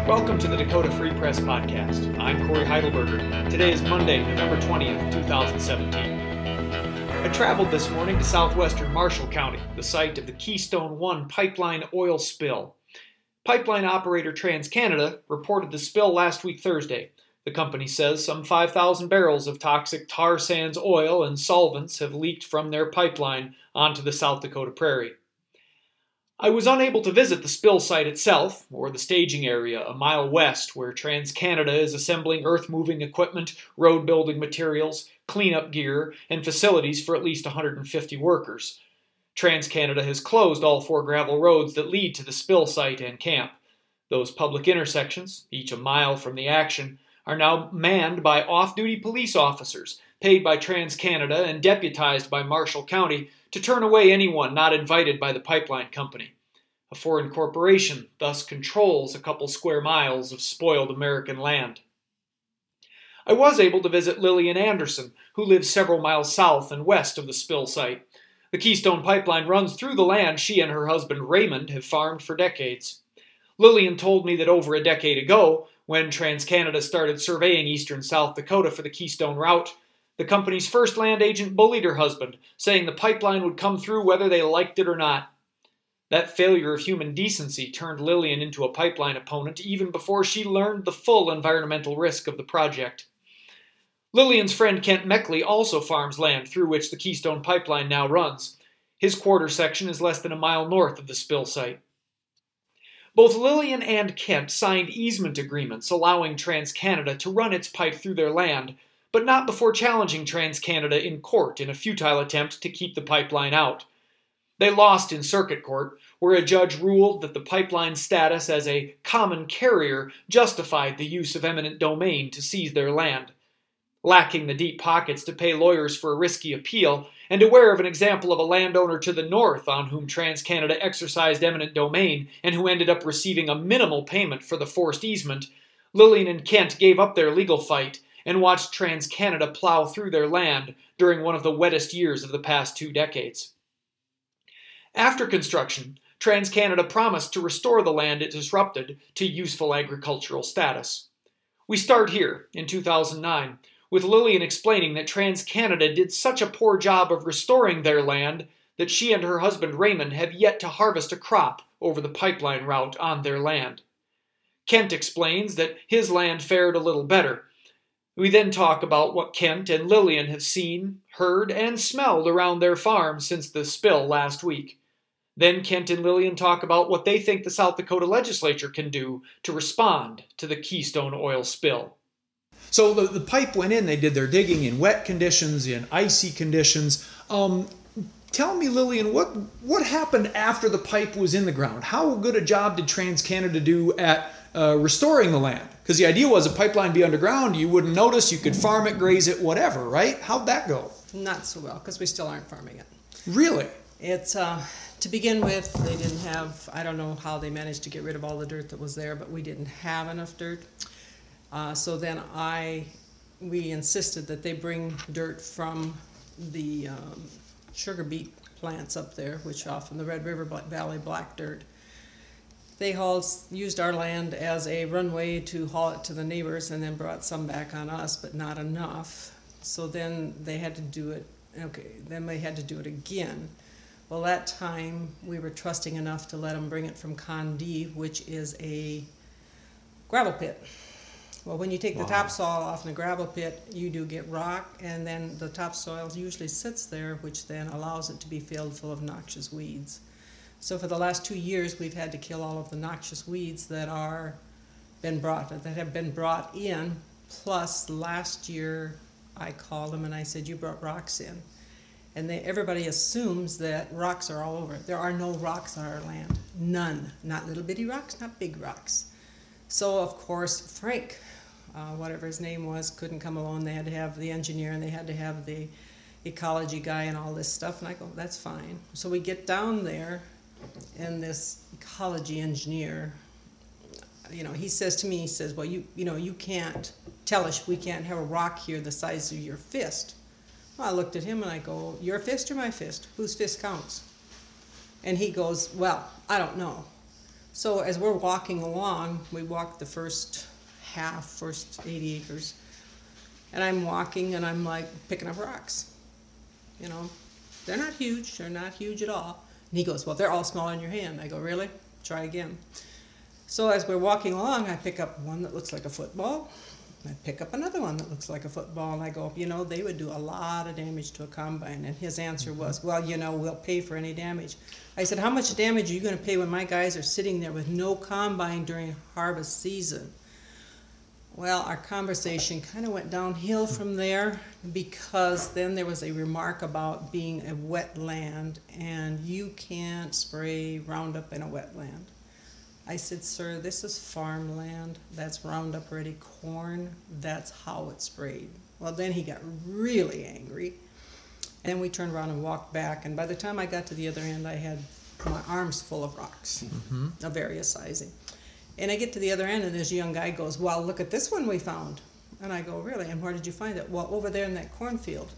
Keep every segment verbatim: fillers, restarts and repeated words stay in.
Welcome to the Dakota Free Press Podcast. I'm Corey Heidelberger. Today is Monday, November twentieth, twenty seventeen. I traveled this morning to southwestern Marshall County, the site of the Keystone one pipeline oil spill. Pipeline operator TransCanada reported the spill last week Thursday. The company says some five thousand barrels of toxic tar sands oil and solvents have leaked from their pipeline onto the South Dakota prairie. I was unable to visit the spill site itself, or the staging area a mile west where TransCanada is assembling earth-moving equipment, road-building materials, cleanup gear, and facilities for at least one hundred fifty workers. TransCanada has closed all four gravel roads that lead to the spill site and camp. Those public intersections, each a mile from the action, are now manned by off-duty police officers, paid by TransCanada and deputized by Marshall County to turn away anyone not invited by the pipeline company. A foreign corporation thus controls a couple square miles of spoiled American land. I was able to visit Lillian Anderson, who lives several miles south and west of the spill site. The Keystone Pipeline runs through the land she and her husband Raymond have farmed for decades. Lillian told me that over a decade ago, when TransCanada started surveying eastern South Dakota for the Keystone route, the company's first land agent bullied her husband, saying the pipeline would come through whether they liked it or not. That failure of human decency turned Lillian into a pipeline opponent even before she learned the full environmental risk of the project. Lillian's friend Kent Meckley also farms land through which the Keystone Pipeline now runs. His quarter section is less than a mile north of the spill site. Both Lillian and Kent signed easement agreements allowing TransCanada to run its pipe through their land, but not before challenging TransCanada in court in a futile attempt to keep the pipeline out. They lost in circuit court, where a judge ruled that the pipeline's status as a common carrier justified the use of eminent domain to seize their land. Lacking the deep pockets to pay lawyers for a risky appeal, and aware of an example of a landowner to the north on whom TransCanada exercised eminent domain and who ended up receiving a minimal payment for the forced easement, Lillian and Kent gave up their legal fight and watched TransCanada plow through their land during one of the wettest years of the past two decades. After construction, TransCanada promised to restore the land it disrupted to useful agricultural status. We start here, in two thousand nine, with Lillian explaining that TransCanada did such a poor job of restoring their land that she and her husband Raymond have yet to harvest a crop over the pipeline route on their land. Kent explains that his land fared a little better. We then talk about what Kent and Lillian have seen, heard, and smelled around their farm since the spill last week. Then Kent and Lillian talk about what they think the South Dakota legislature can do to respond to the Keystone oil spill. So the, the pipe went in, they did their digging in wet conditions, in icy conditions. Um, tell me, Lillian, what, what happened after the pipe was in the ground? How good a job did TransCanada do at uh, restoring the land? Because the idea was a pipeline be underground, you wouldn't notice, you could farm it, graze it, whatever, right? How'd that go? Not so well, because we still aren't farming it. Really? It's, uh, to begin with, they didn't have, I don't know how they managed to get rid of all the dirt that was there, but we didn't have enough dirt. Uh, so then I, we insisted that they bring dirt from the um, sugar beet plants up there, which off in the Red River Valley, black dirt. They hauled, used our land as a runway to haul it to the neighbors and then brought some back on us, but not enough. So then they had to do it, okay, then they had to do it again. Well, that time we were trusting enough to let them bring it from Condie, which is a gravel pit. Well, when you take wow. the topsoil off in the gravel pit, you do get rock, and then the topsoil usually sits there, which then allows it to be filled full of noxious weeds. So for the last two years, we've had to kill all of the noxious weeds that are been brought that have been brought in. Plus, last year, I called them and I said, "You brought rocks in," and they, everybody assumes that rocks are all over. There are no rocks on our land, none. Not little bitty rocks, not big rocks. So of course, Frank, uh, whatever his name was, couldn't come along. They had to have the engineer and they had to have the ecology guy and all this stuff. And I go, that's fine. So we get down there. And this ecology engineer, you know, he says to me, he says, well, you you know, you can't tell us we can't have a rock here the size of your fist. Well, I looked at him and I go, your fist or my fist? Whose fist counts? And he goes, well, I don't know. So as we're walking along, we walked the first half, first eighty acres. And I'm walking and I'm like picking up rocks. You know, they're not huge, they're not huge at all. And he goes, well, they're all small in your hand. I go, really? Try again. So as we're walking along, I pick up one that looks like a football. I pick up another one that looks like a football, and I go, you know, they would do a lot of damage to a combine. And his answer was, well, you know, we'll pay for any damage. I said, how much damage are you going to pay when my guys are sitting there with no combine during harvest season? Well, our conversation kind of went downhill from there, because then there was a remark about being a wetland, and you can't spray Roundup in a wetland. I said, sir, this is farmland. That's Roundup Ready corn. That's how it's sprayed. Well, then he got really angry. And we turned around and walked back. And by the time I got to the other end, I had my arms full of rocks mm-hmm. of various sizing. And I get to the other end, and this young guy goes, well, look at this one we found. And I go, really? And where did you find it? Well, over there in that cornfield.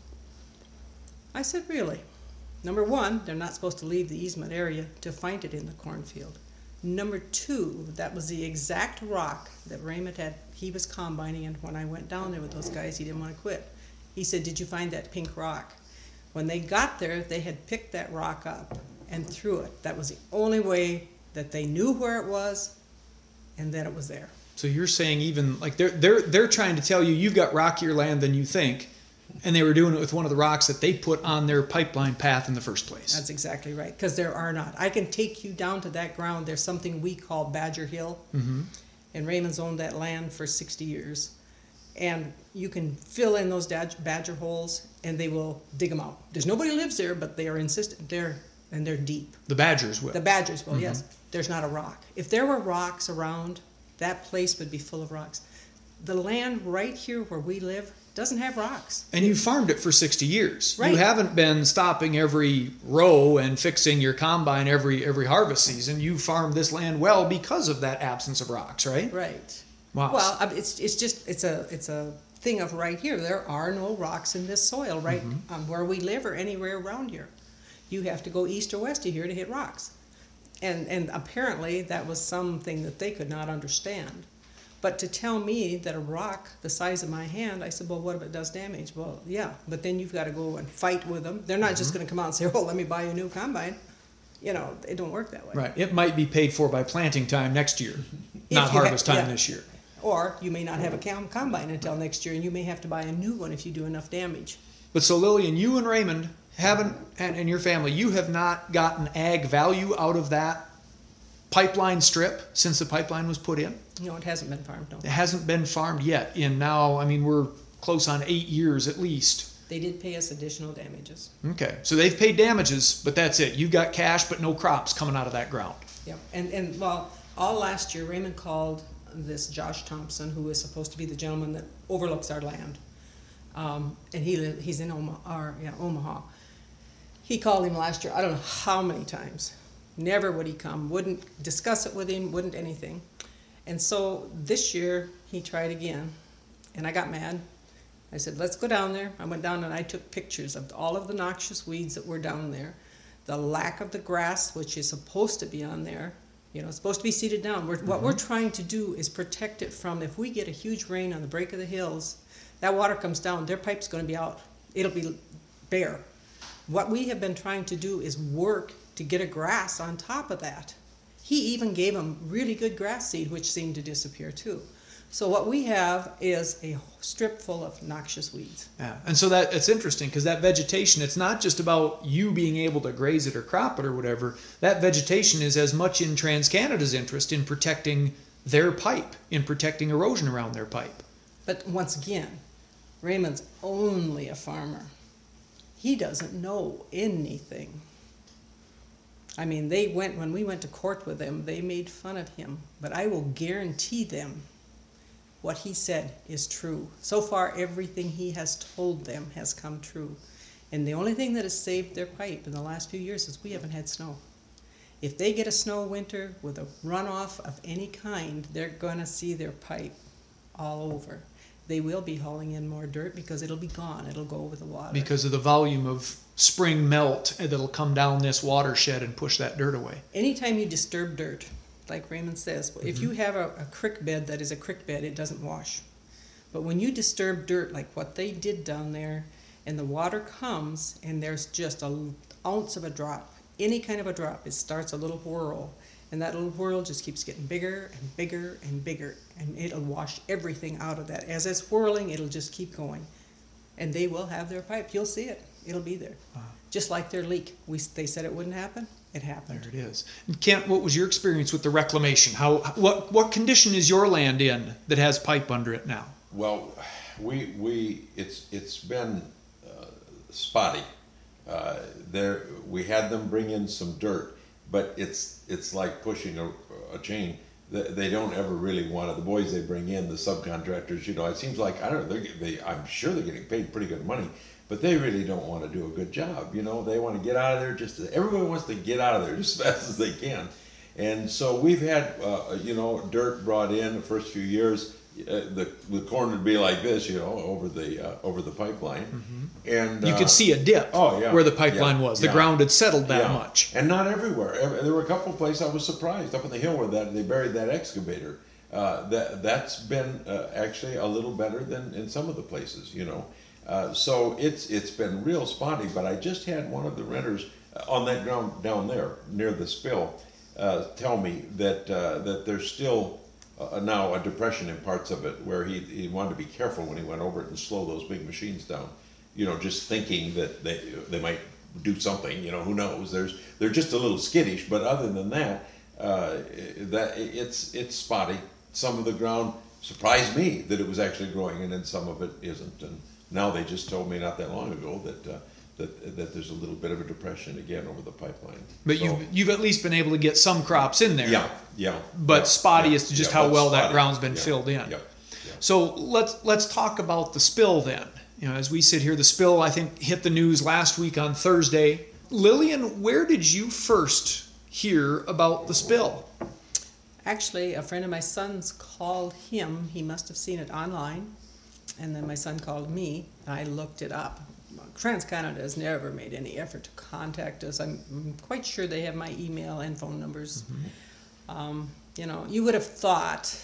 I said, really? Number one, they're not supposed to leave the easement area to find it in the cornfield. Number two, that was the exact rock that Raymond had, he was combining, and when I went down there with those guys, he didn't want to quit. He said, did you find that pink rock? When they got there, they had picked that rock up and threw it. That was the only way that they knew where it was and that it was there. So you're saying even, like, they're, they're, they're trying to tell you you've got rockier land than you think, and they were doing it with one of the rocks that they put on their pipeline path in the first place. That's exactly right, because there are not. I can take you down to that ground. There's something we call Badger Hill, mm-hmm. and Raymond's owned that land for sixty years. And you can fill in those badger holes, and they will dig them out. There's nobody lives there, but they are insistent. They're, and they're deep. The badgers will. The badgers will, mm-hmm. yes. There's not a rock. If there were rocks around, that place would be full of rocks. The land right here where we live doesn't have rocks. And you farmed it for sixty years. Right. You haven't been stopping every row and fixing your combine every every harvest season. You farmed this land well because of that absence of rocks, right? Right. Wow. Well, it's it's just it's a it's a thing of right here. There are no rocks in this soil right mm-hmm. um, where we live or anywhere around here. You have to go east or west of here to hit rocks. And and apparently that was something that they could not understand. But to tell me that a rock the size of my hand, I said, well, what if it does damage? Well, yeah, but then you've got to go and fight with them. They're not mm-hmm. just going to come out and say, oh, let me buy you a new combine. You know, it don't work that way. Right. It might be paid for by planting time next year, not harvest ha- time yeah. this year. Or you may not have a com- combine until next year, and you may have to buy a new one if you do enough damage. But so, Lillian, you and Raymond haven't, and, and your family, you have not gotten ag value out of that pipeline strip since the pipeline was put in? No, it hasn't been farmed, no. It hasn't been farmed yet. In now, I mean, we're close on eight years at least. They did pay us additional damages. Okay, so they've paid damages, but that's it. You got cash, but no crops coming out of that ground. Yep, and, and well, all last year, Raymond called this Josh Thompson, who is supposed to be the gentleman that overlooks our land. Um, and he he's in Omaha, or, yeah, Omaha. He called him last year, I don't know how many times. Never would he come, wouldn't discuss it with him, wouldn't anything. And so this year he tried again, and I got mad. I said, let's go down there. I went down and I took pictures of all of the noxious weeds that were down there, the lack of the grass, which is supposed to be on there. You know, it's supposed to be seeded down. We're, mm-hmm. What we're trying to do is protect it from, if we get a huge rain on the break of the hills, that water comes down, their pipe's going to be out. It'll be bare. What we have been trying to do is work to get a grass on top of that. He even gave them really good grass seed, which seemed to disappear too. So what we have is a strip full of noxious weeds. Yeah, and so that it's interesting because that vegetation, it's not just about you being able to graze it or crop it or whatever. That vegetation is as much in TransCanada's interest in protecting their pipe, in protecting erosion around their pipe. But once again, Raymond's only a farmer. He doesn't know anything. I mean, they went, when we went to court with them, they made fun of him. But I will guarantee them what he said is true. So far, everything he has told them has come true. And the only thing that has saved their pipe in the last few years is we haven't had snow. If they get a snow winter with a runoff of any kind, they're going to see their pipe all over. They will be hauling in more dirt because it'll be gone. It'll go over the water. Because of the volume of spring melt that'll come down this watershed and push that dirt away. Anytime you disturb dirt, like Raymond says, if you have a, a creek bed that is a creek bed, it doesn't wash. But when you disturb dirt like what they did down there, and the water comes, and there's just an ounce of a drop, any kind of a drop, it starts a little whirl. And that little whirl just keeps getting bigger and bigger and bigger, and it'll wash everything out of that. As it's whirling, it'll just keep going. And they will have their pipe. You'll see it. It'll be there. Wow. Just like their leak. We, they said it wouldn't happen. It happened. There it is. And Kent, what was your experience with the reclamation? How, what, what condition is your land in that has pipe under it now? Well, we, we, it's, it's been uh, spotty. Uh, there, we had them bring in some dirt, but it's, it's like pushing a, a chain. They, they don't ever really want it. The boys they bring in, the subcontractors, you know, it seems like, I don't know, they, I'm sure they're getting paid pretty good money, but they really don't want to do a good job. You know, they want to get out of there just, as, everyone wants to get out of there just as fast as they can. And so we've had, uh, you know, dirt brought in the first few years. Uh, the the corn would be like this, you know, over the uh, over the pipeline, mm-hmm. and you uh, could see a dip. Oh, yeah, where the pipeline yeah, was. The yeah. ground had settled that yeah. much, and not everywhere. There were a couple of places I was surprised up on the hill where that they buried that excavator. Uh, that that's been uh, actually a little better than in some of the places, you know. Uh, so it's it's been real spotty. But I just had one of the renters on that ground down there near the spill uh, tell me that uh, that there's still. Uh, now a depression in parts of it where he, he wanted to be careful when he went over it and slow those big machines down, you know, just thinking that they they might do something, you know, who knows. There's they're just a little skittish, but other than that, uh, that it's it's spotty. Some of the ground surprised me that it was actually growing, and then some of it isn't. And now they just told me not that long ago that uh, that that there's a little bit of a depression again over the pipeline. But so, you've you've at least been able to get some crops in there. Yeah, yeah. But yeah, spotty yeah, as to just yeah, how well spotty. that ground's been yeah, filled in. Yeah, yeah. So let's let's talk about the spill then. You know, as we sit here, the spill I think hit the news last week on Thursday. Lillian, where did you first hear about the spill? Actually, a friend of my son's called him. He must have seen it online, and then my son called me. I looked it up. TransCanada has never made any effort to contact us. I'm, I'm quite sure they have my email and phone numbers. Mm-hmm. Um, you know, you would have thought,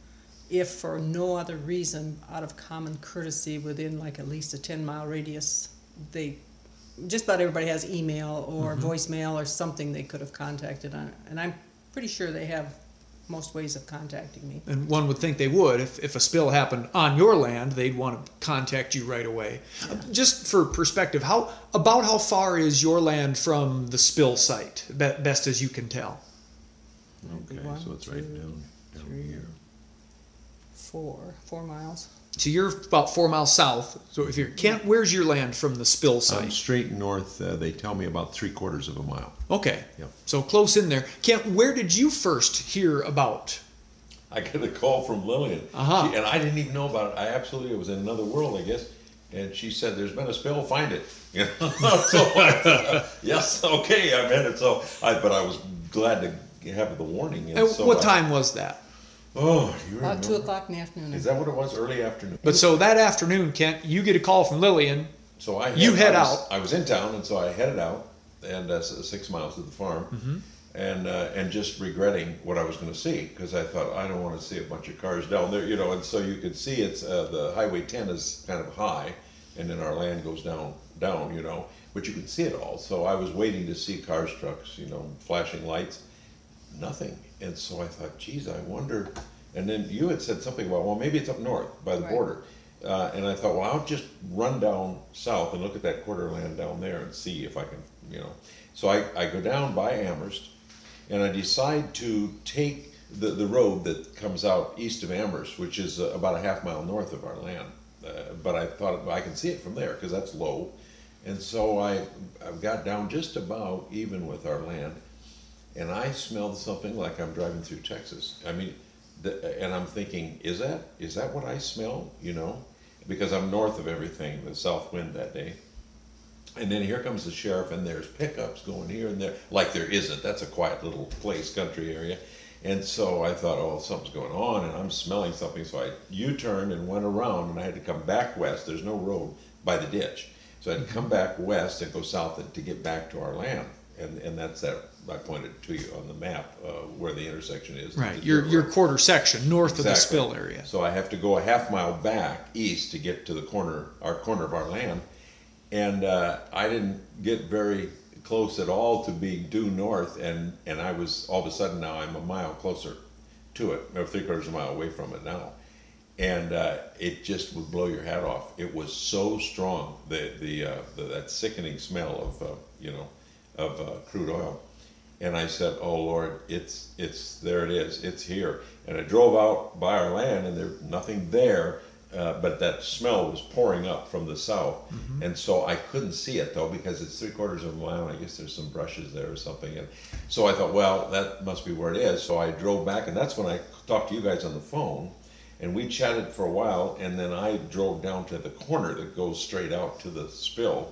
if for no other reason, out of common courtesy, within like at least a ten mile radius, they just about everybody has email or mm-hmm. voicemail or something they could have contacted on it. And I'm pretty sure they have most ways of contacting me. And one would think they would. If, if a spill happened on your land, they'd want to contact you right away. Yeah. Just for perspective, how about how far is your land from the spill site, be, best as you can tell? Okay, One, so it's right two, down, down three, here. Four, four miles. So you're about four miles south. So if you're Kent, where's your land from the spill site? Um, straight north, uh, they tell me about three quarters of a mile. Okay. Yep. So close in there. Kent, where did you first hear about? I got a call from Lillian, uh-huh. she, and I didn't even know about it. I absolutely it was in another world, I guess. And she said, "There's been a spill. Find it." You know? So I thought, yes, okay, I'm in it. So, I, but I was glad to have the warning. And, and so what I, time was that? Oh, you remember? About two o'clock in the afternoon. Is that what it was? Early afternoon. But so that afternoon, Kent, you get a call from Lillian. So I had, you head I was, out. I was in town, and so I headed out, and uh, six miles to the farm, mm-hmm. and uh, and just regretting what I was going to see because I thought I don't want to see a bunch of cars down there, you know. And so you could see it's uh, the Highway ten is kind of high, and then our land goes down down, you know, but you can see it all. So I was waiting to see cars, trucks, you know, flashing lights, nothing. And so I thought, geez, I wonder. And then you had said something about, well, maybe it's up north by the right. border. Uh, and I thought, well, I'll just run down south and look at that quarter land down there and see if I can, you know. So I, I go down by Amherst, and I decide to take the, the road that comes out east of Amherst, which is uh, about a half mile north of our land. Uh, but I thought well, I can see it from there because that's low. And so I, I got down just about even with our land, and I smelled something like I'm driving through Texas. I mean, The, and I'm thinking, is that is that what I smell? You know, because I'm north of everything, the south wind that day. And then here comes the sheriff, and there's pickups going here and there, like there isn't. That's a quiet little place, country area. And so I thought, oh, something's going on, and I'm smelling something. So I U-turned and went around, and I had to come back west. There's no road by the ditch, so I had to come back west and go south to get back to our land. and, and that's that, I pointed to you on the map, uh, where the intersection is. Right, The your, dirt your road. quarter section, north of the Exactly. spill area. So I have to go a half mile back east to get to the corner, our corner of our land. And uh, I didn't get very close at all to being due north, and, and I was, all of a sudden now I'm a mile closer to it, or three quarters of a mile away from it now. And uh, it just would blow your hat off. It was so strong, the, the, uh, the that sickening smell of, uh, you know, of uh, crude oil. And I said, oh Lord, it's, it's, there it is, it's here. And I drove out by our land and there's nothing there, uh, but that smell was pouring up from the south. Mm-hmm. And so I couldn't see it though, because it's three quarters of a mile and I guess there's some brushes there or something. And so I thought, well, that must be where it is. So I drove back, and that's when I talked to you guys on the phone, and we chatted for a while, and then I drove down to the corner that goes straight out to the spill.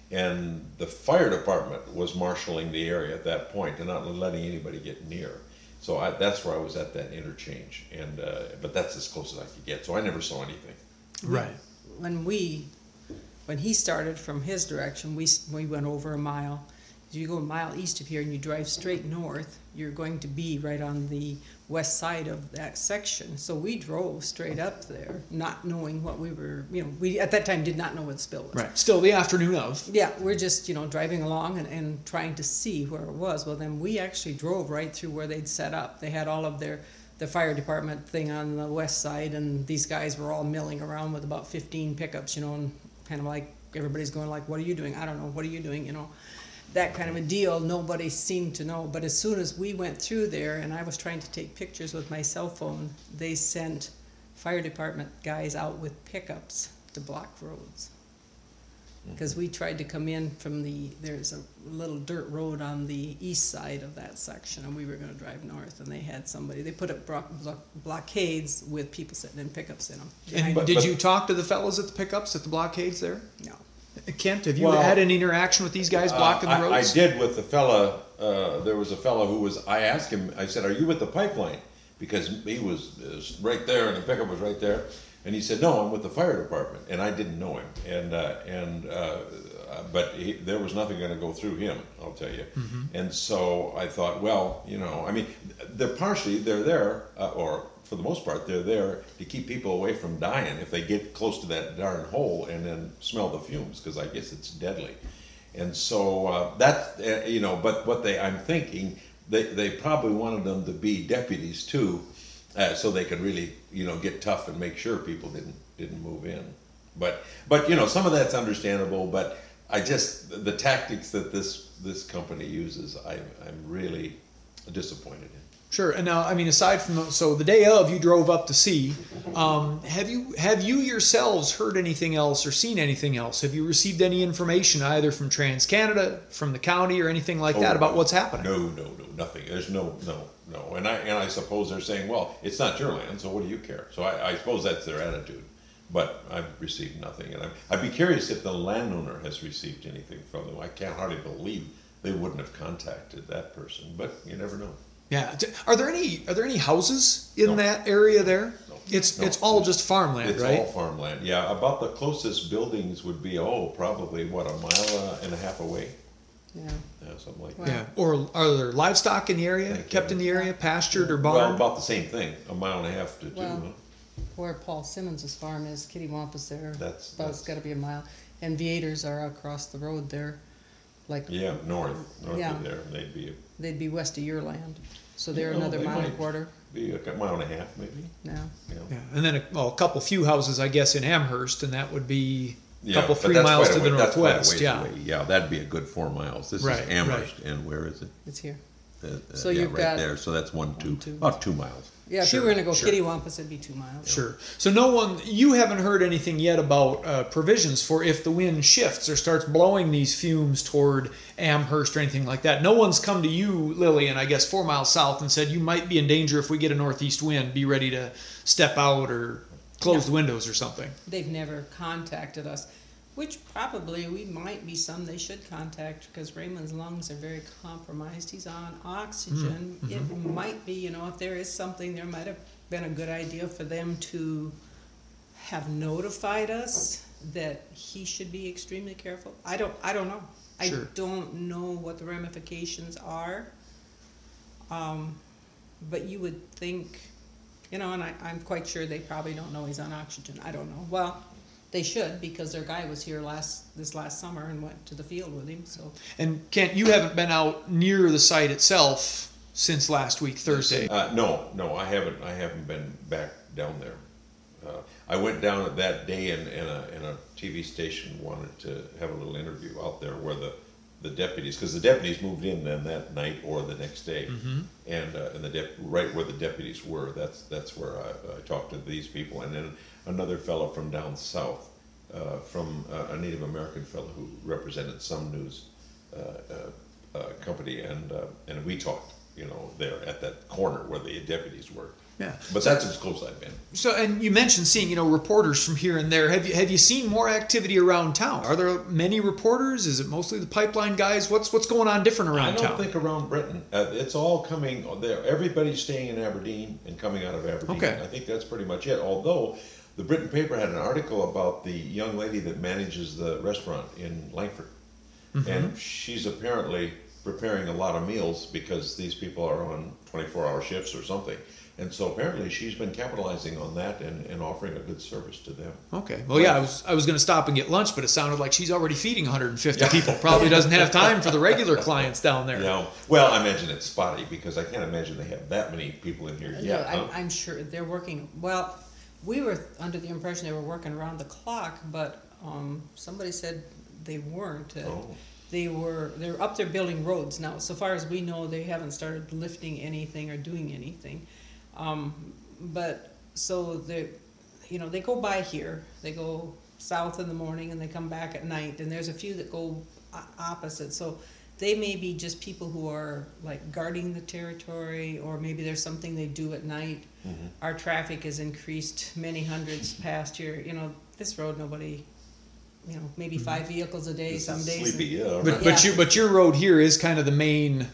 And the fire department was marshaling the area at that point and not letting anybody get near. So I, that's where I was at that interchange, and uh, but that's as close as I could get. So I never saw anything. Right. When we, when he started from his direction, we, s- we went over a mile. You go a mile east of here and you drive straight north, you're going to be right on the west side of that section. So we drove straight up there, not knowing what we were, you know, we at that time did not know what the spill was. Right. Still the afternoon of. Yeah, we're just, you know, driving along and, and trying to see where it was. Well, then we actually drove right through where they'd set up. They had all of their, the fire department thing on the west side, and these guys were all milling around with about fifteen pickups, you know, and kind of like, everybody's going like, what are you doing? I don't know, what are you doing, you know? That kind of a deal. Nobody seemed to know. But as soon as we went through there and I was trying to take pictures with my cell phone, they sent fire department guys out with pickups to block roads. Because we tried to come in from the, there's a little dirt road on the east side of that section, and we were gonna drive north, and they had somebody, they put up block, block, blockades with people sitting in pickups in them. And But- did but- you talk to the fellows at the pickups at the blockades there? No. Kent, have you Well, had any interaction with these guys blocking Uh, the I- roads? I did with the fella, uh, there was a fellow who was, I asked him, I said, are you with the pipeline? Because he was, was right there and the pickup was right there. And he said, no, I'm with the fire department. And I didn't know him. And, uh, and, uh, but he, there was nothing gonna go through him, I'll tell you. Mm-hmm. And so I thought, well, you know, I mean, they're partially, they're there, uh, or for the most part, they're there to keep people away from dying if they get close to that darn hole and then smell the fumes, because I guess it's deadly. And so uh, that, uh, you know, but what they, I'm thinking, they, they probably wanted them to be deputies too, uh, so they could really, you know, get tough and make sure people didn't, didn't move in. But, but, you know, some of that's understandable, but I just, the tactics that this, this company uses, I, I'm really disappointed in. Sure. And now, I mean, aside from the, so the day of, you drove up to see. Um, have you have you yourselves heard anything else or seen anything else? Have you received any information either from TransCanada, from the county, or anything like that Oh, about no. what's happening? No, no, no, nothing. There's no, no, no. And I and I suppose they're saying, well, it's not your land, so what do you care? So I, I suppose that's their attitude. But I've received nothing, and I'm, I'd be curious if the landowner has received anything from them. I can't hardly believe they wouldn't have contacted that person, but you never know. Yeah. Are there any are there any houses in No. that area there? No. It's No. it's all just farmland, It's right? all farmland. Yeah, about the closest buildings would be, oh, probably, what, a mile uh, and a half away? Yeah. Yeah, something like Wow. that. Yeah. Or are there livestock in the area, Thank kept you. in the area, pastured or Well, barned? about the same thing, a mile and a half to two, Well, huh? Where Paul Simmons' farm is, Kitty Wampus there, That's- about, it's that's- gotta be a mile. And Viators are across the road there, like, Yeah, north, north Yeah. of there, they'd be, they'd be west of your land. So they're No, another they mile and a might. quarter be a mile and a half, maybe, now. you know. Yeah. And then a, well, a couple few houses, I guess, in Amherst, and that would be a Yeah, couple but three that's miles quite to a the way- that's quite a northwest. ways Yeah. away. Yeah, that'd be a good four miles. This Right, is Amherst, and where is it? It's here. Uh, uh, So yeah, you've right got there, so that's one, two, two. about two miles. Yeah, if you Sure, were gonna go sure. Kitty Wampus, it'd be two miles. Sure. So no one, you haven't heard anything yet about uh, provisions for if the wind shifts or starts blowing these fumes toward Amherst or anything like that. No one's come to you, Lillian, I guess four miles south, and said you might be in danger if we get a northeast wind. Be ready to step out or close No. the windows or something. They've never contacted us, which probably we might be some they should contact, because Raymond's lungs are very compromised. He's on oxygen. Mm-hmm. It might be, you know, if there is something, there might have been a good idea for them to have notified us that he should be extremely careful. I don't, I don't know. I Sure. don't know what the ramifications are. Um, but you would think, you know, and I, I'm quite sure they probably don't know he's on oxygen. I don't know. Well, they should, because their guy was here last, this last summer and went to the field with him, so. And Kent, you haven't been out near the site itself since last week, Thursday. Uh, no, no, I haven't, I haven't been back down there. Uh, I went down at that day and, and a, and a T V station wanted to have a little interview out there where the, the deputies, because the deputies moved in then that night or the next day. Mm-hmm. And, uh, and the dep, right where the deputies were, that's, that's where I, I talked to these people. And then another fellow from down south, uh, from uh, a Native American fellow who represented some news, uh, uh, uh, company. And, uh, and we talked, you know, there at that corner where the deputies were. Yeah. But that's as close I've been. So, and you mentioned seeing, you know, reporters from here and there. Have you have you seen more activity around town? Are there many reporters? Is it mostly the pipeline guys? What's what's going on different around I don't town? think around Britain. Uh, it's all coming there. Everybody's staying in Aberdeen and coming out of Aberdeen. Okay. I think that's pretty much it. Although the Britain paper had an article about the young lady that manages the restaurant in Langford, Mm-hmm. and she's apparently preparing a lot of meals because these people are on twenty-four hour shifts or something. And so apparently she's been capitalizing on that and, and offering a good service to them. Okay. Well, yeah, I was I was going to stop and get lunch, but it sounded like she's already feeding one hundred fifty people. Probably doesn't have time for the regular clients down there. Yeah. Well, I imagine it's spotty because I can't imagine they have that many people in here No, yet. I'm, huh? I'm sure they're working, well, we were under the impression they were working around the clock, but, um, somebody said they weren't. Uh, Oh. They were, they're up there building roads now. So far as we know, they haven't started lifting anything or doing anything. Um, but, so they, you know, they go by here, they go south in the morning and they come back at night, and there's a few that go o- opposite, so they may be just people who are like guarding the territory, or maybe there's something they do at night. Mhm. Our traffic has increased many hundreds past year, you know, this road, nobody, you know, maybe five vehicles a day This some is days. sleepy, yeah. But right. but Yeah. your but your road here is kind of the main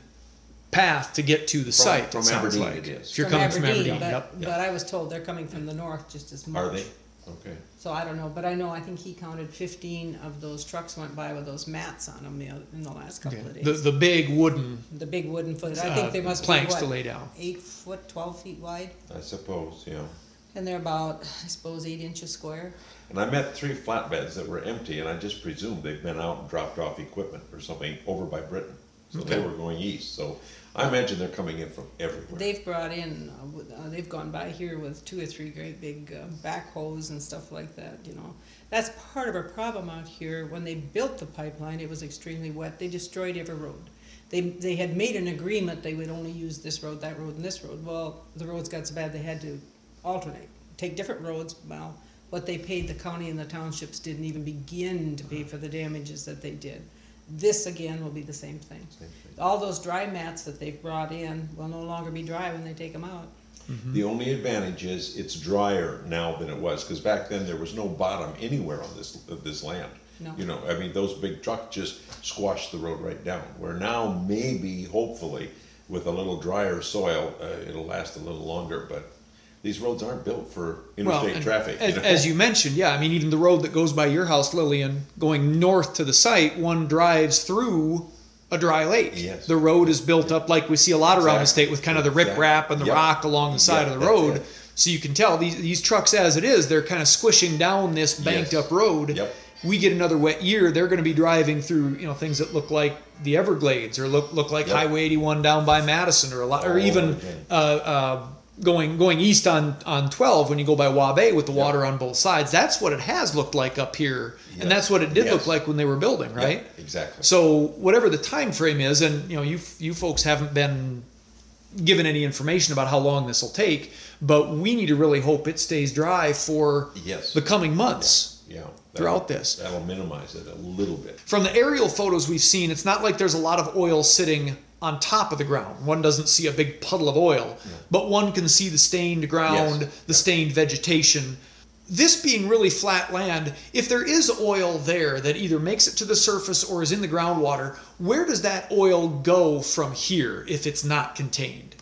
path to get to the From- site. from it sounds Aberdeen like. it is. If you're coming from Aberdeen, but, yep. but I was told they're coming from the north just as much. Are they? Okay. So I don't know, but I know, I think he counted fifteen of those trucks went by with those mats on them the oth- in the last couple of The days. the big wooden The big wooden foot, I uh, think they must be planks to what, lay down. eight foot, twelve feet wide, I suppose, yeah. and they're about, I suppose, eight inches square. And I met three flatbeds that were empty, and I just presumed they'd been out and dropped off equipment or something over by Britain. So they Okay. were going east, so I imagine they're coming in from everywhere. They've brought in, uh, with- uh, they've gone by here with two or three great big uh, backhoes and stuff like that, you know. That's part of our problem out here. When they built the pipeline, it was extremely wet. They destroyed every road. They, they had made an agreement they would only use this road, that road, and this road. Well, the roads got so bad they had to alternate, take different roads. Well, what they paid the county and the townships didn't even begin to pay for the damages that they did. This again will be the same thing. Same thing. All those dry mats that they've brought in will no longer be dry when they take them out. The only advantage is it's drier now than it was, because back then there was no bottom anywhere on this, of this land. No. You know, I mean, those big trucks just squashed the road right down, where now maybe, hopefully, with a little drier soil, uh, it'll last a little longer, but these roads aren't built for interstate and traffic. As, know? as you mentioned, yeah, I mean, even the road that goes by your house, Lillian, going north to the site, one drives through a dry lake. Yes. The road is built up like we see a lot around the Exactly. state with kind of the Exactly. riprap and the Yep. rock along the side Yep, of the that's road. it. So you can tell these these trucks, as it is, they're kind of squishing down this banked Yes. up road. Yep. We get another wet year, they're going to be driving through, you know, things that look like the Everglades or look look like Yep. Highway eighty-one down by Madison, or a lot, or Oh, even okay. uh, uh, going going east on on twelve when you go by Wabae with the Yep. water on both sides. That's what it has looked like up here, Yes. and that's what it did Yes. look like when they were building, Yep, right? exactly. So whatever the time frame is, and you know, you you folks haven't been given any information about how long this will take, but we need to really hope it stays dry for Yes. the coming months. Yeah. throughout that'll- this. That'll minimize it a little bit. From the aerial photos we've seen, it's not like there's a lot of oil sitting on top of the ground. One doesn't see a big puddle of oil, but one can see the stained ground, Yes. the stained vegetation. This being really flat land, if there is oil there that either makes it to the surface or is in the groundwater, where does that oil go from here if it's not contained?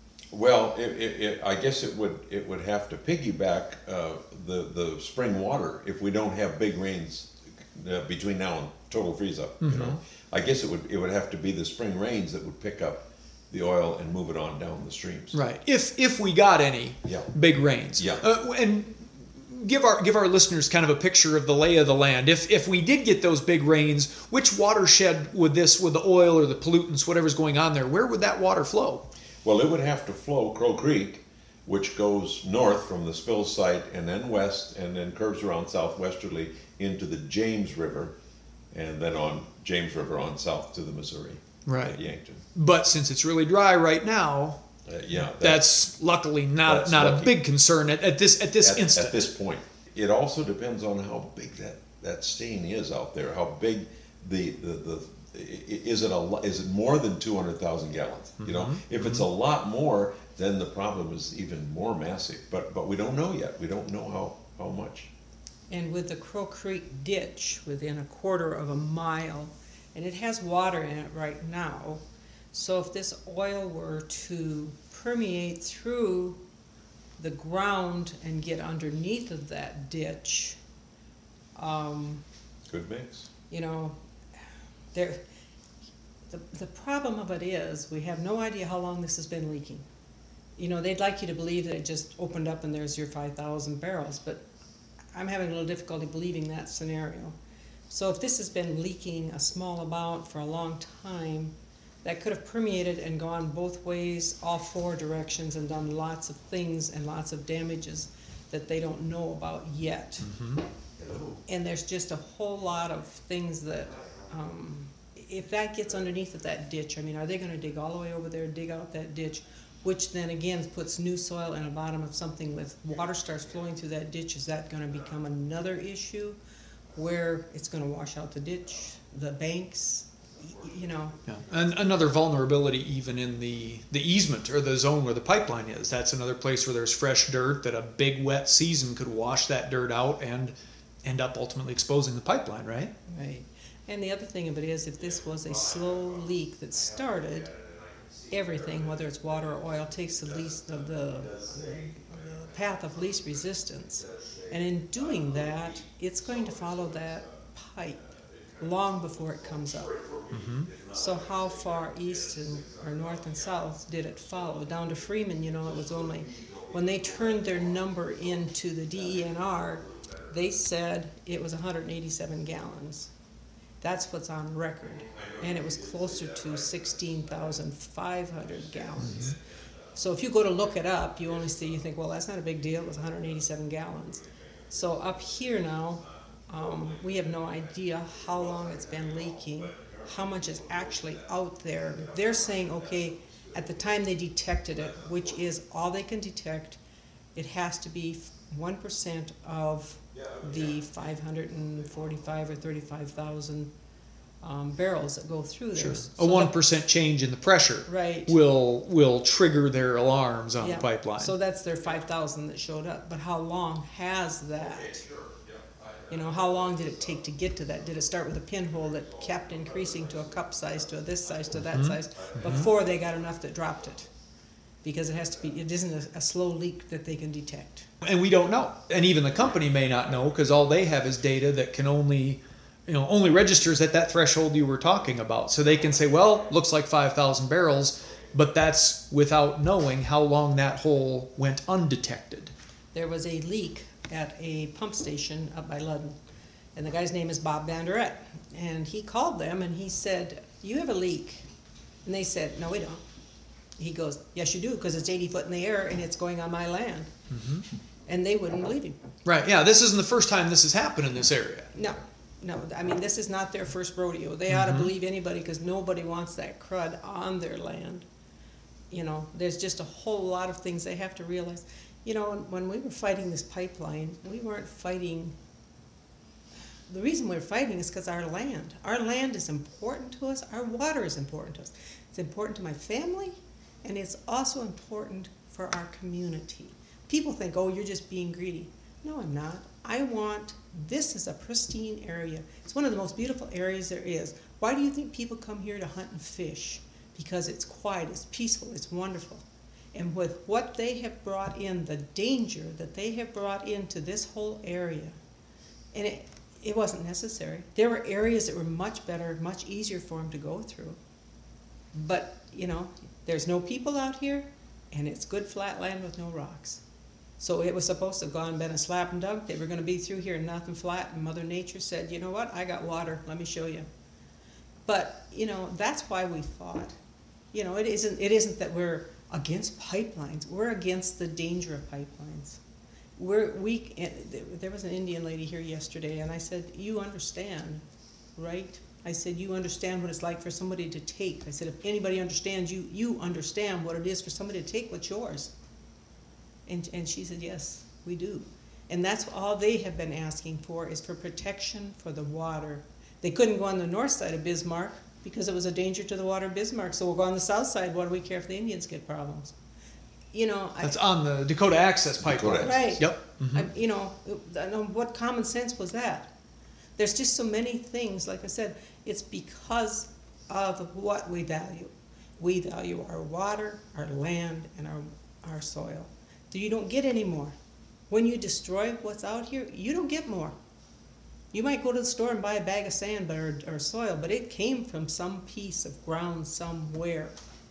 Well, it, it, it, I guess it would, it would have to piggyback, uh, the, the spring water if we don't have big rains uh, between now and total freeze up, Mm-hmm. you know. I guess it would, it would have to be the spring rains that would pick up the oil and move it on down the streams. Right. If if we got any Yeah. big rains. Yeah. Uh, and give our give our listeners kind of a picture of the lay of the land. If if we did get those big rains, which watershed would this, with the oil or the pollutants, whatever's going on there, where would that water flow? Well, it would have to flow Crow Creek, which goes north from the spill site and then west and then curves around southwesterly into the James River, and then on James River on south to the Missouri. Right. At Yankton. But since it's really dry right now, Uh, yeah. that- that's luckily not That's not lucky. a big concern at, at this at this at, instant. at this point. It also depends on how big that, that stain is out there. How big the the, the i- is it a lo- is it more than two hundred thousand gallons? You know, if it's a lot more, then the problem is even more massive. But but we don't know yet. We don't know how how much. And with the Crow Creek ditch within a quarter of a mile, and it has water in it right now, so if this oil were to permeate through the ground and get underneath of that ditch, um, Good mix. you know, there, the, the problem of it is, we have no idea how long this has been leaking. You know, they'd like you to believe that it just opened up and there's your five thousand barrels, but I'm having a little difficulty believing that scenario. So if this has been leaking a small amount for a long time, that could have permeated and gone both ways, all four directions, and done lots of things and lots of damages that they don't know about yet. And there's just a whole lot of things that, um, if that gets underneath of that ditch, I mean, are they gonna dig all the way over there, dig out that ditch, which then again puts new soil in the bottom of something with water starts flowing through that ditch? Is that gonna become another issue where it's gonna wash out the ditch, the banks, y- you know? Yeah. And another vulnerability even in the, the easement or the zone where the pipeline is. That's another place where there's fresh dirt that a big wet season could wash that dirt out and end up ultimately exposing the pipeline, right? Right. And the other thing of it is, if this was a slow leak that started, everything, whether it's water or oil, takes the least of the, the path of least resistance. And in doing that, it's going to follow that pipe long before it comes up. Mm-hmm. So how far east and, or north and south did it follow? Down to Freeman, you know, it was only, when they turned their number into the D E N R, they said it was one hundred eighty-seven gallons. That's what's on record. And it was closer to sixteen thousand five hundred gallons. So if you go to look it up, you only see, you think, well, that's not a big deal, it was one hundred eighty-seven gallons. So up here now, um, we have no idea how long it's been leaking, how much is actually out there. They're saying, okay, at the time they detected it, which is all they can detect, it has to be one percent of the five hundred forty-five or thirty-five thousand um, barrels that go through there. Sure. So A one that- percent change in the pressure Right. will will trigger their alarms on Yeah. the pipeline. So that's their five thousand that showed up. But how long has that? You know, how long did it take to get to that? Did it start with a pinhole that kept increasing to a cup size, to a this size, to that Mhm. size, before they got enough that dropped it? Because it has to be, it isn't a, a slow leak that they can detect. And we don't know. And even the company may not know because all they have is data that can only, you know, only registers at that threshold you were talking about. So they can say, well, looks like five thousand barrels, but that's without knowing how long that hole went undetected. There was a leak at a pump station up by Ludden, and the guy's name is Bob Banderet. And he called them and he said, you have a leak. And they said, no, we don't. He goes, yes, you do, because it's eighty foot in the air and it's going on my land. Mm-hmm. And they wouldn't believe him. Right, yeah, this isn't the first time this has happened in this area. No, no, I mean, this is not their first rodeo. They ought to Mhm. believe anybody, because nobody wants that crud on their land. You know, there's just a whole lot of things they have to realize. You know, when we were fighting this pipeline, we weren't fighting, the reason we we're fighting is because our land. Our land is important to us, our water is important to us. It's important to my family, and it's also important for our community. People think, oh, you're just being greedy. No, I'm not. I want, this is a pristine area. It's one of the most beautiful areas there is. Why do you think people come here to hunt and fish? Because it's quiet, it's peaceful, it's wonderful. And with what they have brought in, the danger that they have brought into this whole area, and it, it wasn't necessary. There were areas that were much better, much easier for them to go through. But, you know, there's no people out here, and it's good flat land with no rocks. So it was supposed to have gone, been a slap and dunk. They were going to be through here, nothing flat, and Mother Nature said, you know what, I got water, let me show you. But, you know, that's why we fought. You know, it isn't, it isn't that we're against pipelines. We're against the danger of pipelines. We're, we, there was an Indian lady here yesterday, and I said, you understand, right? I said, you understand what it's like for somebody to take. I said, if anybody understands you, you understand what it is for somebody to take what's yours. And, and she said, yes, we do. And that's all they have been asking for, is for protection for the water. They couldn't go on the north side of Bismarck because it was a danger to the water of Bismarck. So we'll go on the south side. What do we care if the Indians get problems? You know, That's I, on the Dakota Access Pipeline. Dakota right? Yep. Mm-hmm. I, you know, I know, what common sense was that? There's just so many things. Like I said, it's because of what we value. We value our water, our land, and our our soil. You don't get any more. When you destroy what's out here, you don't get more. You might go to the store and buy a bag of sand or, or soil, but it came from some piece of ground somewhere.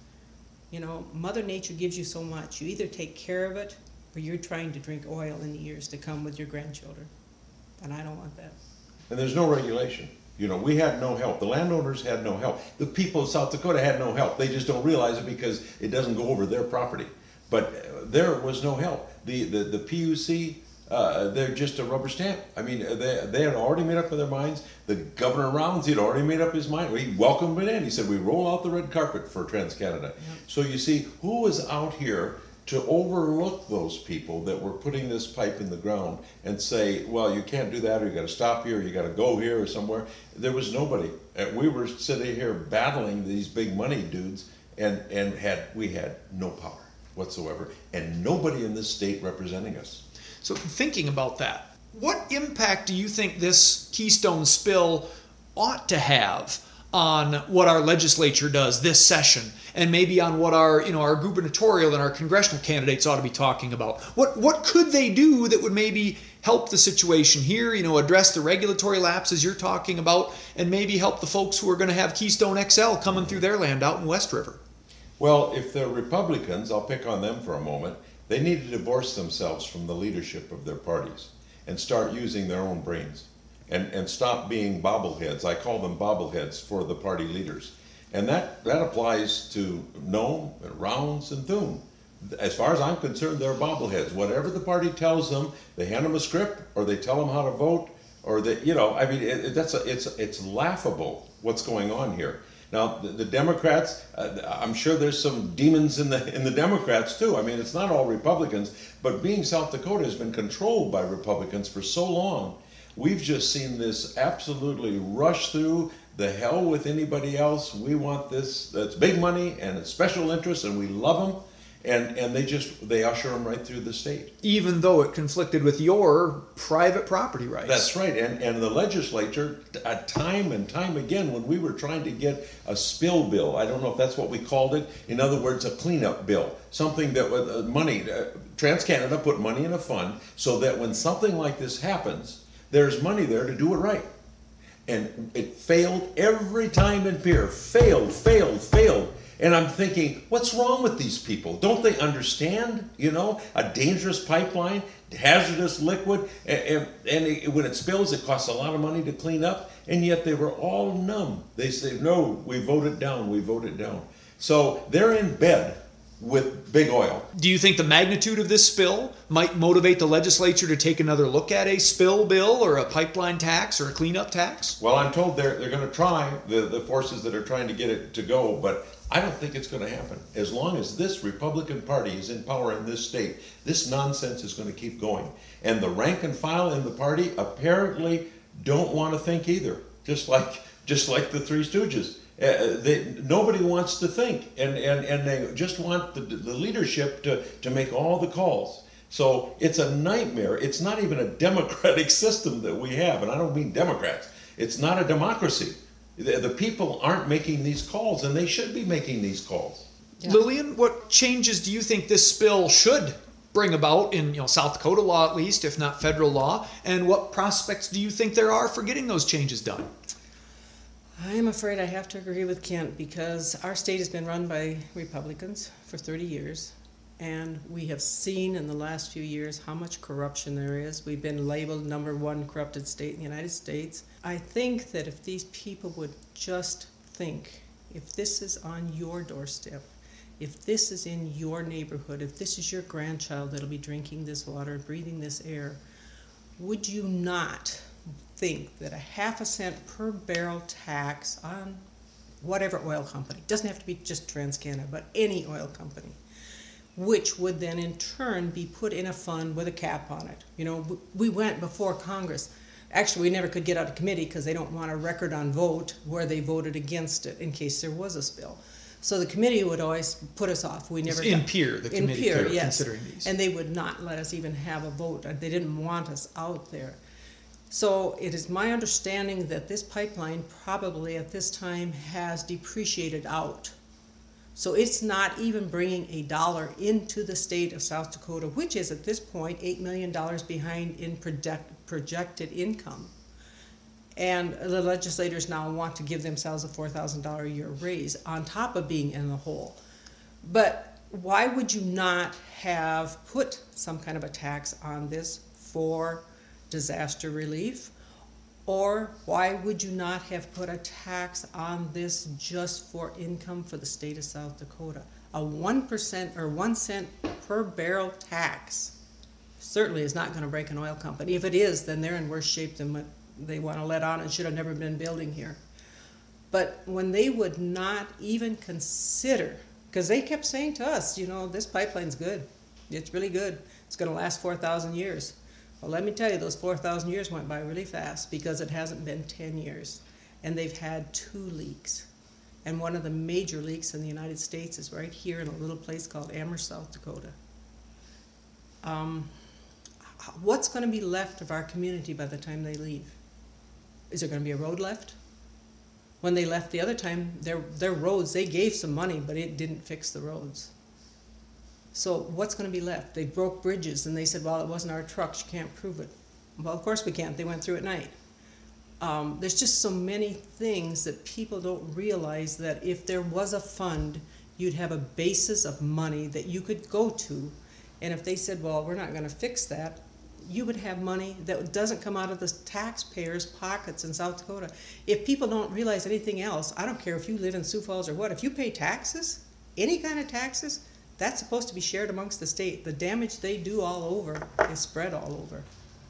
You know, Mother Nature gives you so much. You either take care of it, or you're trying to drink oil in the years to come with your grandchildren. And I don't want that. And there's no regulation. You know, we had no help. The landowners had no help. The people of South Dakota had no help. They just don't realize it because it doesn't go over their property. But uh, there was no help. The the, the P U C, uh, they're just a rubber stamp. I mean, they, they had already made up their minds. The Governor Rounds, he'd already made up his mind. He welcomed it in. He said, we roll out the red carpet for TransCanada. Yep. So you see, who was out here to overlook those people that were putting this pipe in the ground and say, well, you can't do that, or you got to stop here, or you got to go here or somewhere? There was nobody. And we were sitting here battling these big money dudes, and, and had we had no power whatsoever, and nobody in this state representing us. So thinking about that, what impact do you think this Keystone spill ought to have on what our legislature does this session, and maybe on what our, you know, our gubernatorial and our congressional candidates ought to be talking about? What what could they do that would maybe help the situation here, you know, address the regulatory lapses you're talking about, and maybe help the folks who are going to have Keystone X L coming through their land out in West River? Well, if they're Republicans, I'll pick on them for a moment, they need to divorce themselves from the leadership of their parties and start using their own brains and, and stop being bobbleheads. I call them bobbleheads for the party leaders. And that, that applies to Nome and Rounds and Thune. As far as I'm concerned, they're bobbleheads. Whatever the party tells them, they hand them a script, or they tell them how to vote, or they, you know, I mean, it, it, that's a, it's, it's laughable what's going on here. Now, the, the Democrats, uh, I'm sure there's some demons in the in the Democrats too. I mean, it's not all Republicans, but being South Dakota has been controlled by Republicans for so long, we've just seen this absolutely rush through. The hell with anybody else. We want this. That's big money and it's special interest, and we love them. And and they just, they usher them right through the state. Even though it conflicted with your private property rights. That's right. And and the legislature, uh, time and time again, when we were trying to get a spill bill, I don't know if that's what we called it. In other words, a cleanup bill. Something that was uh, money, uh, TransCanada put money in a fund so that when something like this happens, there's money there to do it right. And it failed every time in Pierre. Failed, failed, failed. And I'm thinking, what's wrong with these people? Don't they understand, you know, a dangerous pipeline, hazardous liquid, and, and, and it, when it spills, it costs a lot of money to clean up, and yet they were all numb. They say, no, we vote it down, we vote it down. So they're in bed with big oil. Do you think the magnitude of this spill might motivate the legislature to take another look at a spill bill or a pipeline tax or a cleanup tax? Well, I'm told they're, they're going to try, the, the forces that are trying to get it to go, but I don't think it's going to happen. As long as this Republican Party is in power in this state, this nonsense is going to keep going. And the rank and file in the party apparently don't want to think either, just like just like the Three Stooges. Uh, they, nobody wants to think, and, and, and they just want the, the leadership to, to make all the calls. So it's a nightmare. It's not even a democratic system that we have, and I don't mean Democrats. It's not a democracy. The, the people aren't making these calls, and they should be making these calls. Yeah. Lillian, what changes do you think this spill should bring about in, you know, South Dakota law at least, if not federal law? And what prospects do you think there are for getting those changes done? I am afraid I have to agree with Kent, because our state has been run by Republicans for thirty years, and we have seen in the last few years how much corruption there is. We've been labeled number one corrupted state in the United States. I think that if these people would just think, if this is on your doorstep, if this is in your neighborhood, if this is your grandchild that'll be drinking this water, breathing this air, would you not think that a half a cent per barrel tax on whatever oil company, doesn't have to be just TransCanada, but any oil company, which would then in turn be put in a fund with a cap on it. You know, we went before Congress. Actually, we never could get out of committee because they don't want a record on vote where they voted against it in case there was a spill. So the committee would always put us off. We never in got, peer, the in committee peer, peer, yes. considering these. And they would not let us even have a vote. They didn't want us out there. So it is my understanding that this pipeline probably at this time has depreciated out. So it's not even bringing a dollar into the state of South Dakota, which is at this point eight million dollars behind in project, projected income. And the legislators now want to give themselves a four thousand dollars a year raise on top of being in the hole. But why would you not have put some kind of a tax on this for disaster relief? Or why would you not have put a tax on this just for income for the state of South Dakota? A one percent or one cent per barrel tax certainly is not going to break an oil company. If it is, then they're in worse shape than what they want to let on and should have never been building here. But when they would not even consider, because they kept saying to us, you know, this pipeline's good. It's really good. It's going to last four thousand years. Well, let me tell you, those four thousand years went by really fast because it hasn't been ten years. And they've had two leaks. And one of the major leaks in the United States is right here in a little place called Amherst, South Dakota. Um, what's going to be left of our community by the time they leave? Is there going to be a road left? When they left the other time, their, their roads, they gave some money, but it didn't fix the roads. So what's going to be left? They broke bridges, and they said, well, it wasn't our trucks, you can't prove it. Well, of course we can't. They went through at night. Um, there's just so many things that people don't realize that if there was a fund, you'd have a basis of money that you could go to. And if they said, well, we're not going to fix that, you would have money that doesn't come out of the taxpayers' pockets in South Dakota. If people don't realize anything else, I don't care if you live in Sioux Falls or what, if you pay taxes, any kind of taxes, that's supposed to be shared amongst the state. The damage they do all over is spread all over.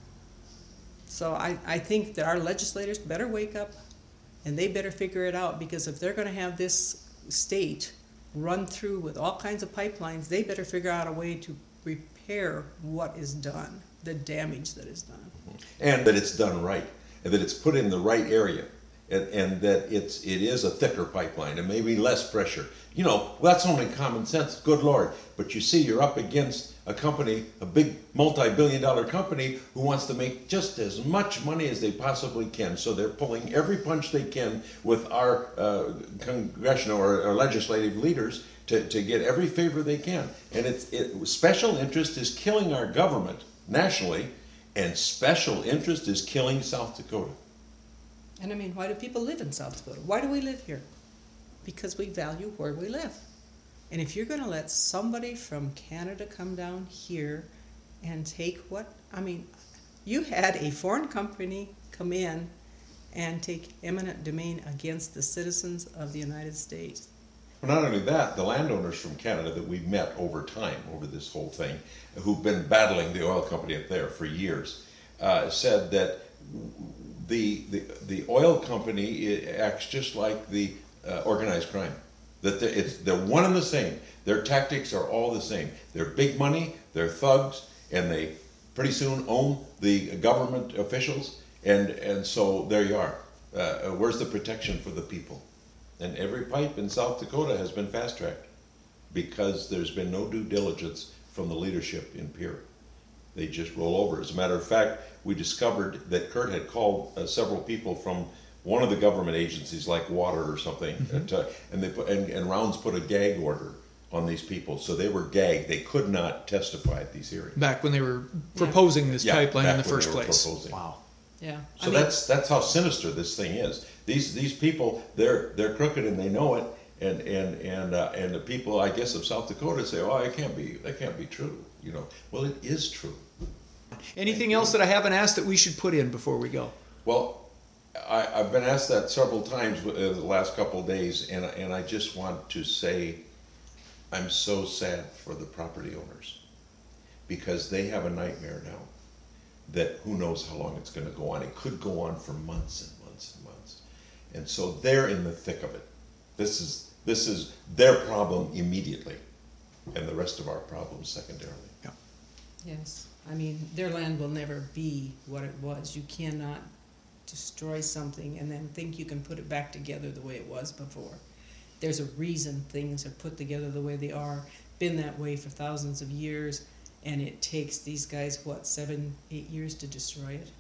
So I, I think that our legislators better wake up and they better figure it out, because if they're going to have this state run through with all kinds of pipelines, they better figure out a way to repair what is done, the damage that is done. And that it's done right, and that it's put in the right area, and, and that it's, it is a thicker pipeline and maybe less pressure. You know, that's only common sense, good Lord. But you see, you're up against a company, a big multi-billion dollar company who wants to make just as much money as they possibly can. So they're pulling every punch they can with our uh, congressional or, or legislative leaders to, to get every favor they can. And it's, it, special interest is killing our government nationally, and special interest is killing South Dakota. And I mean, why do people live in South Dakota? Why do we live here? Because we value where we live. And if you're going to let somebody from Canada come down here and take what, I mean, you had a foreign company come in and take eminent domain against the citizens of the United States. Well, not only that, the landowners from Canada that we've met over time, over this whole thing, who've been battling the oil company up there for years, uh, said that the, the, the oil company acts just like the uh, organized crime. That they're, it's, they're one and the same. Their tactics are all the same. They're big money, they're thugs, and they pretty soon own the government officials, and, and so there you are. Uh, where's the protection for the people? And every pipe in South Dakota has been fast-tracked because there's been no due diligence from the leadership in Pierre. They just roll over. As a matter of fact, we discovered that Kurt had called uh, several people from one of the government agencies, like water or something, mm-hmm. to, and they put, and, and Rounds put a gag order on these people, so they were gagged. They could not testify at these hearings. Back when they were proposing this Yeah, pipeline in back the when first they were place. proposing. Wow. Yeah. I So mean, that's that's how sinister this thing is. These these people, they're they're crooked and they know it. And and and uh, and the people, I guess, of South Dakota say, "Oh, it can't be. That can't be true." You know. Well, it is true. Anything else that I haven't asked that we should put in before we go? Well, I, I've been asked that several times uh, the last couple of days, and and I just want to say, I'm so sad for the property owners, because they have a nightmare now. That who knows how long it's going to go on. It could go on for months and months and months, and so they're in the thick of it. This is this is their problem immediately, and the rest of our problems secondarily. Yeah. yes. I mean, their land will never be what it was. You cannot destroy something and then think you can put it back together the way it was before. There's a reason things are put together the way they are, been that way for thousands of years, and it takes these guys, what, seven, eight years to destroy it?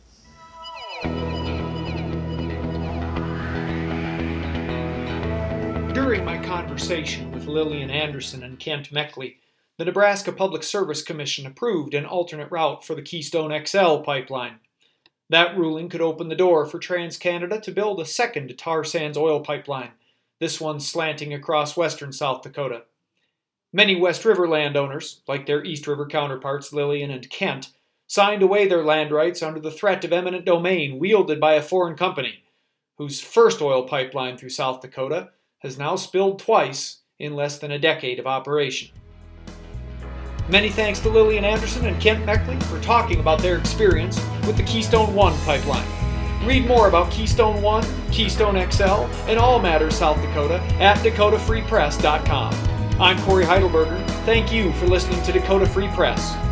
During my conversation with Lillian Anderson and Kent Meckley, the Nebraska Public Service Commission approved an alternate route for the Keystone X L pipeline. That ruling could open the door for TransCanada to build a second tar sands oil pipeline, this one slanting across western South Dakota. Many West River landowners, like their East River counterparts Lillian and Kent, signed away their land rights under the threat of eminent domain wielded by a foreign company, whose first oil pipeline through South Dakota has now spilled twice in less than a decade of operation. Many thanks to Lillian Anderson and Kent Meckley for talking about their experience with the Keystone One pipeline. Read more about Keystone One, Keystone X L, and all matters South Dakota at dakota free press dot com. I'm Corey Heidelberger. Thank you for listening to Dakota Free Press.